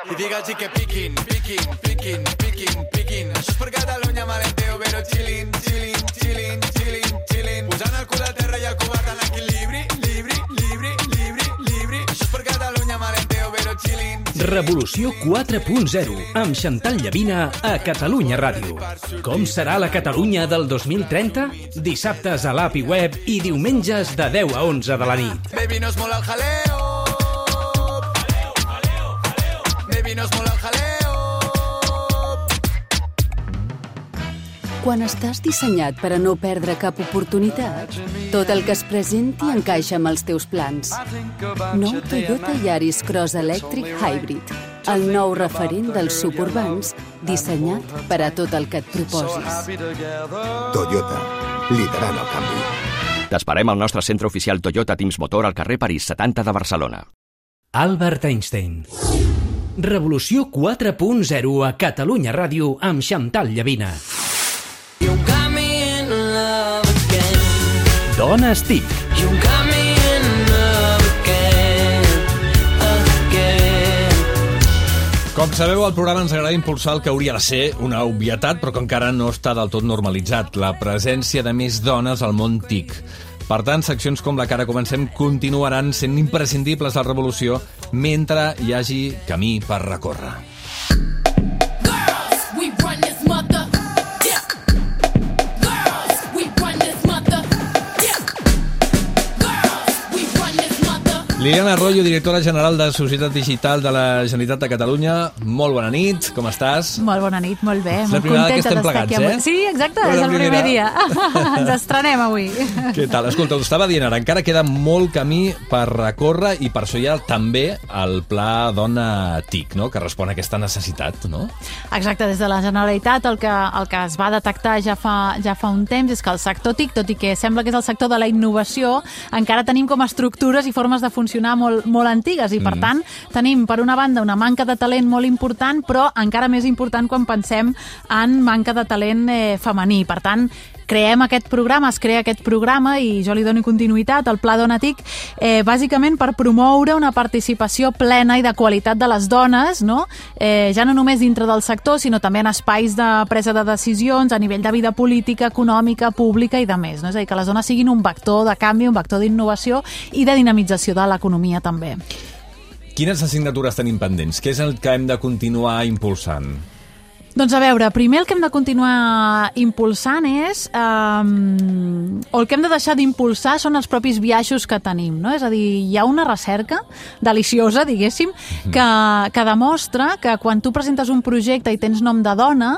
I digue'ls que piquin, piquin, piquin, piquin, piquin. Això és per Catalunya, malenteo, però chillin, chillin, chillin, chillin, chillin. Posant el cul a terra i el covard en equilibri, libri, libri, libri, libri. Això és per Catalunya, malenteo, però chillin. Revolució 4.0 amb Chantal Llavina a Catalunya Ràdio. Com serà la Catalunya del 2030? Dissabtes a l'app i web i diumenges de 10 a 11 de la nit. Baby, nos mola el jaleo. Baby, nos mola el jaleo. Quan estàs dissenyat per a no perdre cap oportunitat, tot el que es presenti encaixa amb els teus plans. Nou Toyota Yaris Cross Electric Hybrid, el nou referent dels suburbans, dissenyat per a tot el que et proposis. Toyota, liderant el canvi. T'esperem al nostre centre oficial Toyota Teams Motor al carrer París 70 de Barcelona. Albert Einstein. Revolució 4.0 a Catalunya Ràdio amb Chantal Llavina. Dones TIC. Com sabeu, al programa ens agrada impulsar el que hauria de ser una obvietat, però que encara no està del tot normalitzat, la presència de més dones al món TIC. Per tant, seccions com la que ara comencem continuaran sent imprescindibles a la revolució mentre hi hagi camí per recórrer. Liliana Arroyo, directora general de Societat Digital de la Generalitat de Catalunya. Molt bona nit, com estàs? Molt bona nit, molt bé. És la primera vegada que estem plegats, eh? Sí, exacte, és el primer dia. Ens estrenem avui. Què tal? Escolta, ho estava dient ara, encara queda molt camí per recórrer i per això hi ha també el Pla Dona TIC, no?, que respon a aquesta necessitat, no? Exacte, des de la Generalitat el que es va detectar ja fa un temps és que el sector TIC, tot i que sembla que és el sector de la innovació, encara tenim com a estructures i formes de funcionar molt antigues i, per tant, tenim, per una banda, una manca de talent molt important, però encara més important quan pensem en manca de talent femení. Per tant, es crea aquest programa i jo li dono continuïtat al Pla Dona TIC, bàsicament per promoure una participació plena i de qualitat de les dones, no? Ja no només dintre del sector, sinó també en espais de presa de decisions a nivell de vida política, econòmica, pública i de més. No? És a dir, que les dones siguin un vector de canvi, un vector d'innovació i de dinamització de l'economia també. Quines assignatures tenim pendents? Què és el que hem de continuar impulsant? Doncs a veure, primer el que hem de continuar impulsant és, o el que hem de deixar d'impulsar són els propis biaixos que tenim, no? És a dir, hi ha una recerca deliciosa, diguéssim, que demostra que quan tu presentes un projecte i tens nom de dona,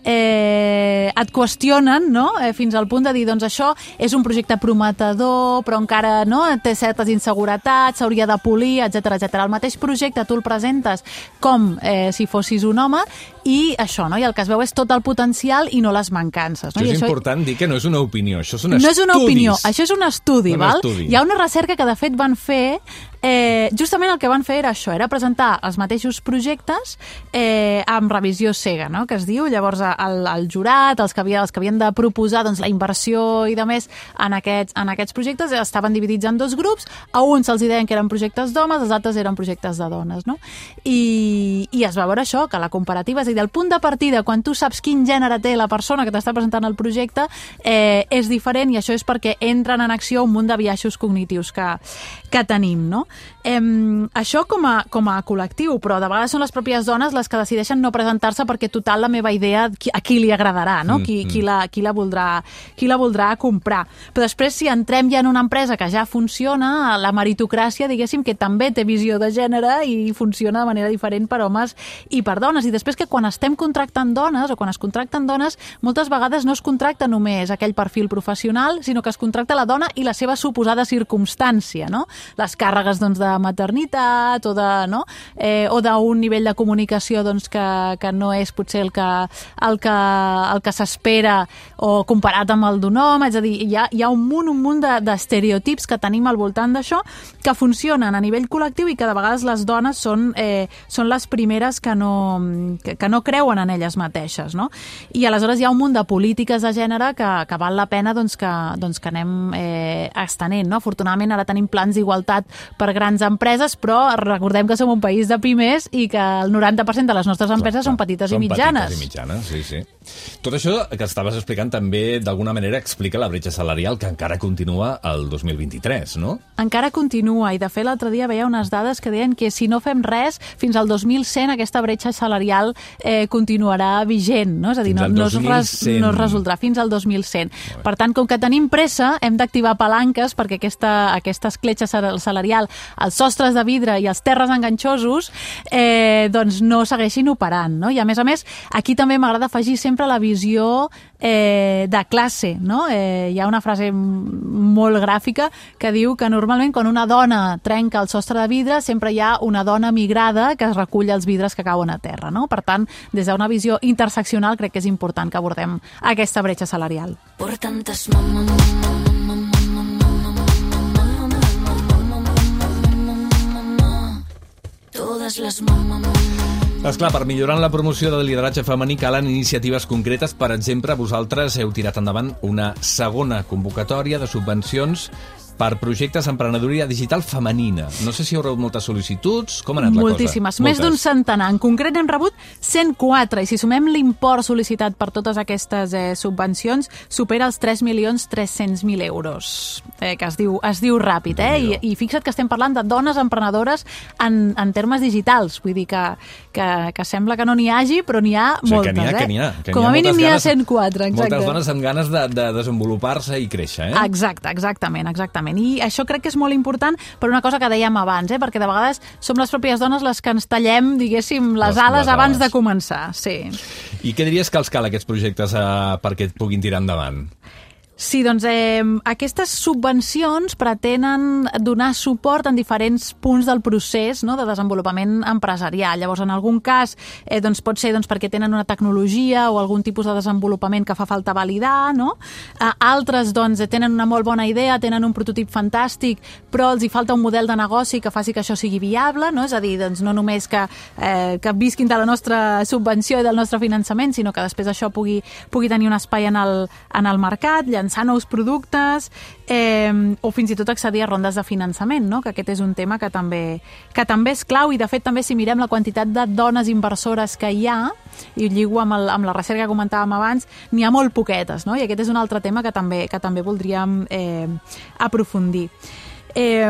et qüestionen, no?, fins al punt de dir, doncs això és un projecte prometedor, però encara no té certes inseguretats, s'hauria de polir, etc. El mateix projecte tu el presentes com si fossis un home i això, no? I el que es veu és tot el potencial i no les mancances. No? Això és important dir que no és una opinió, això són estudis. No és una opinió, això és un estudi, val? Hi ha una recerca que de fet van fer, justament el que van fer era això, era presentar els mateixos projectes amb revisió cega, no?, que es diu. Llavors el jurat, els que havien de proposar doncs, la inversió i de més en aquests projectes estaven dividits en dos grups, a uns se'ls deien que eren projectes d'homes, els altres eren projectes de dones, no? I es va veure això, que la comparativa, és a dir, el punt de partida, quan tu saps quin gènere té la persona que t'està presentant el projecte, és diferent, i això és perquè entren en acció un munt de biaixos cognitius que tenim, no? Això com a col·lectiu, però de vegades són les pròpies dones les que decideixen no presentar-se perquè total la meva idea a qui li agradarà, no? Qui la voldrà comprar. Però després, si entrem ja en una empresa que ja funciona, la meritocràcia, diguéssim, que també té visió de gènere i funciona de manera diferent per homes i per dones. I després que quan estem contractant dones, o quan es contracten dones, moltes vegades no es contracta només aquell perfil professional, sinó que es contracta la dona i la seva suposada circumstància, no? Les càrregues, doncs, de maternitat o d'un nivell de comunicació, doncs, que no és potser el que s'espera o comparat amb el d'un home. És a dir, hi ha un munt d'estereotips que tenim al voltant d'això que funcionen a nivell col·lectiu i que de vegades les dones són les primeres que no creuen en elles mateixes, no? I aleshores hi ha un munt de polítiques de gènere que val la pena que anem estenent, no? Afortunadament ara tenim plans d'igualtat per per grans empreses, però recordem que som un país de pimes i que el 90% de les nostres empreses són petites i mitjanes. Són petites i mitjanes, sí. Tot això que estaves explicant també, d'alguna manera, explica la bretxa salarial que encara continua el 2023, no? Encara continua, i de fet l'altre dia veia unes dades que deien que si no fem res, fins al 2100 aquesta bretxa salarial continuarà vigent, no? És a dir, no es resoldrà fins al 2100. Per tant, com que tenim pressa, hem d'activar palanques perquè aquesta escletxa salarial, els sostres de vidre i els terres enganxosos doncs no segueixin operant, no? I a més, aquí també m'agrada afegir sempre la visió de classe, no? Hi ha una frase molt gràfica que diu que normalment quan una dona trenca el sostre de vidre sempre hi ha una dona migrada que es recull els vidres que cauen a terra, no? Per tant, des d'una visió interseccional crec que és important que abordem aquesta bretxa salarial. Por tantas todas las Esclar, per millorar la promoció del lideratge femení calen iniciatives concretes. Per exemple, vosaltres heu tirat endavant una segona convocatòria de subvencions per projectes d'emprenedoria digital femenina. No sé si heu rebut moltes sol·licituds. Com ha anat la cosa? Moltíssimes. Més d'un centenar. En concret hem rebut 104 i si sumem l'import sol·licitat per totes aquestes subvencions supera els 3.300.000 euros. Que es diu ràpid, I fixa't que estem parlant de dones emprenedores en termes digitals. Vull dir que sembla que no n'hi hagi, però n'hi ha moltes. Que n'hi ha. Com a mínim n'hi ha 104, exacte. Moltes dones amb ganes de desenvolupar-se i créixer, Exactament. I això crec que és molt important per una cosa que dèiem abans, perquè de vegades som les pròpies dones les que ens tallem, diguéssim, les ales abans de començar. Sí. I què diries que els cal aquests projectes perquè et puguin tirar endavant? Sí, doncs aquestes subvencions pretenen donar suport en diferents punts del procés, no?, de desenvolupament empresarial. Llavors, en algun cas, doncs, pot ser perquè tenen una tecnologia o algun tipus de desenvolupament que fa falta validar, no? Altres doncs, tenen una molt bona idea, tenen un prototip fantàstic, però els hi falta un model de negoci que faci que això sigui viable, no? És a dir, doncs, no només que visquin de la nostra subvenció i del nostre finançament, sinó que després això pugui tenir un espai en el mercat, llançar nous productes o fins i tot accedir a rondes de finançament, no? Que aquest és un tema que també és clau i de fet també si mirem la quantitat de dones inversores que hi ha i ho lligo amb la recerca que comentàvem abans, n'hi ha molt poquetes, no? I aquest és un altre tema que també voldríem aprofundir. Hi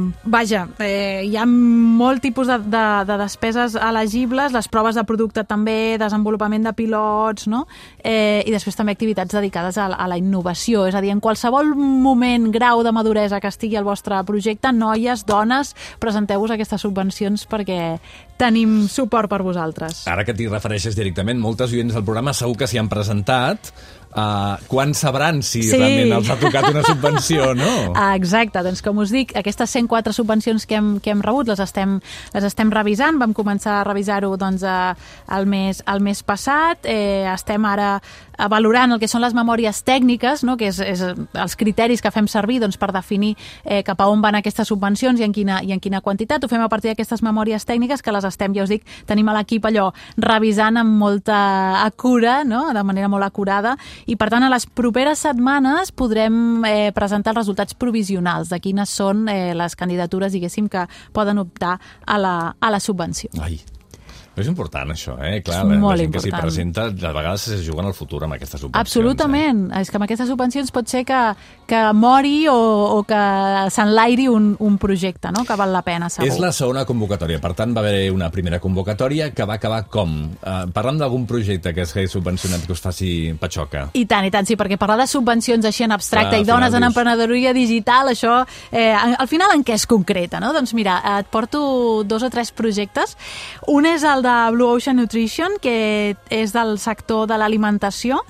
ha molt tipus de despeses elegibles, les proves de producte també, desenvolupament de pilots, no? I després també activitats dedicades a la innovació, és a dir, en qualsevol moment, grau de maduresa que estigui al vostre projecte, noies, dones, presenteu-vos aquestes subvencions perquè tenim suport per vosaltres. Ara que t'hi refereixes directament, moltes oients del programa segur que s'hi han presentat. Quan sabran si realment els ha tocat una subvenció, no? Exacte, doncs com us dic, aquestes 104 subvencions que hem rebut les estem revisant, vam començar a revisar-ho doncs, el mes passat, estem ara valorant el que són les memòries tècniques, no? Que és els criteris que fem servir doncs, per definir cap a on van aquestes subvencions i en quina quantitat. Ho fem a partir d'aquestes memòries tècniques que les estem, ja us dic, tenim a l'equip allò revisant amb molta cura, no? De manera molt acurada, i per tant a les properes setmanes podrem presentar els resultats provisionals de quines són les candidatures, diguéssim, que poden optar a la subvenció. Ai, és important això, Clar, és la gent que s'hi presenta, de vegades es juguen al futur amb aquestes subvencions. Absolutament. És que amb aquestes subvencions pot ser que mori o que s'enlairi un projecte, no? Que val la pena, segur. És la segona convocatòria. Per tant, va haver una primera convocatòria que va acabar com? Parlant d'algun projecte que s'hagi subvencionat que us faci patxoca. I tant, sí, perquè parlar de subvencions així en abstracte i dones en emprenedoria digital, això, al final en què es concreta, no? Doncs mira, et porto 2 o 3 projectes. Un és el de Blue Ocean Nutrition, que és del sector de l'alimentació,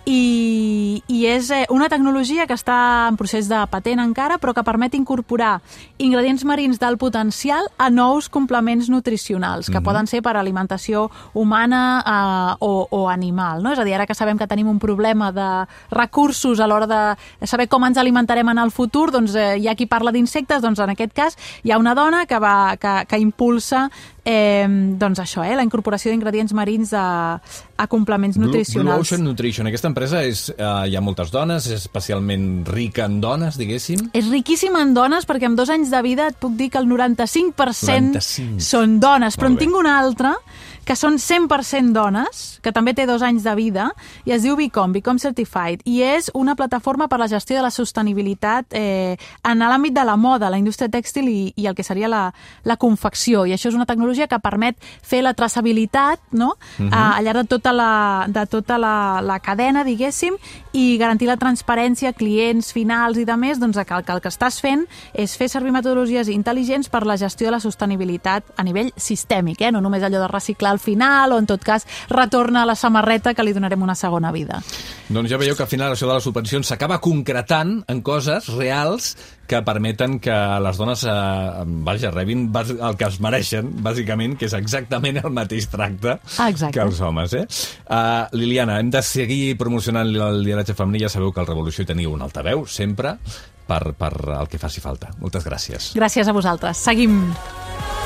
i és una tecnologia que està en procés de patent encara, però que permet incorporar ingredients marins d'alt potencial a nous complements nutricionals, que poden ser per alimentació humana o animal, no? És a dir, ara que sabem que tenim un problema de recursos a l'hora de saber com ens alimentarem en el futur, doncs hi ha qui parla d'insectes, doncs en aquest cas hi ha una dona que impulsa doncs això, la incorporació d'ingredients marins a complements nutricionals. Blue Ocean Nutrition, aquesta empresa hi ha moltes dones, és especialment rica en dones, diguéssim? És riquíssima en dones perquè amb 2 anys de vida et puc dir que el 95% són dones, però en tinc una altra que són 100% dones, que també té 2 anys de vida, i es diu Become Certified, i és una plataforma per la gestió de la sostenibilitat en l'àmbit de la moda, la indústria tèxtil i el que seria la confecció, i això és una tecnologia que permet fer la traçabilitat, no? Al llarg de tota la cadena, diguéssim, i garantir la transparència a clients finals i de més, doncs que el que estàs fent és fer servir metodologies intel·ligents per la gestió de la sostenibilitat a nivell sistèmic, no només allò de reciclar al final o en tot cas retorna a la samarreta que li donarem una segona vida. Doncs ja veieu que al final això de les subvencions s'acaba concretant en coses reals que permeten que les dones rebin el que es mereixen, bàsicament, que és exactament el mateix tracte que els homes. Liliana, hem de seguir promocionant el lideratge femení. Ja sabeu que al Revolució teniu un altaveu, sempre, per el que faci falta. Moltes gràcies. Gràcies a vosaltres. Seguim.